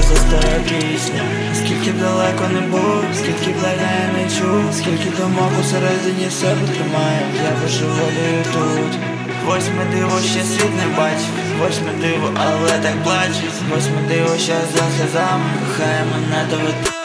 за стара пісня. Скільки б далеко не був, скільки б я не чув, скільки думок усередині себе тримаю, я божеволію тут. Восьме диво, ще світ не бачив, восьме диво, але так плаче. Восьме диво, що за сльозами кохає мене доведе.